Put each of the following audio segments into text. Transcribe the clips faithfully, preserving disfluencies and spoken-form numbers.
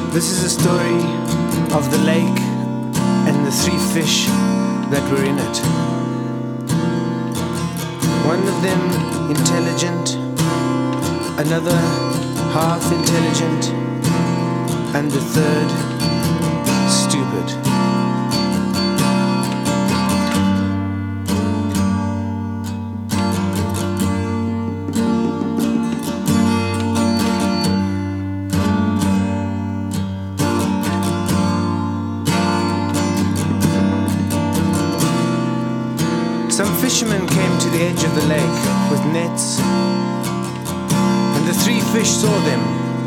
This is a story of the lake and the three fish that were in it. One of them intelligent, another half intelligent, and the third stupid. Some fishermen came to the edge of the lake with nets, and the three fish saw them.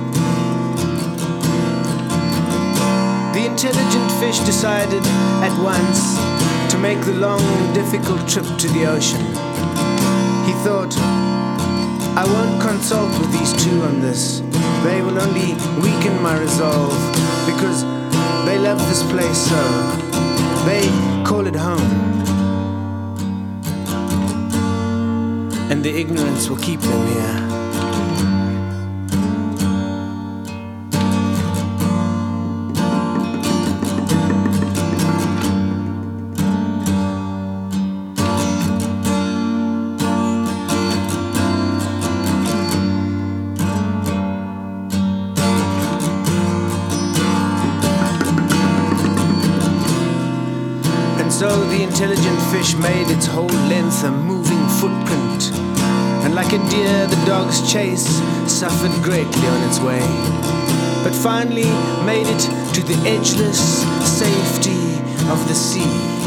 The intelligent fish decided at once to make the long and difficult trip to the ocean. He thought, I won't consult with these two on this. They will only weaken my resolve, because they love this place so. They call it home. And the ignorance will keep them here. And so the intelligent fish made its whole length a moving footprint, and like a deer the dog's chase suffered greatly on its way, but finally made it to the edgeless safety of the sea.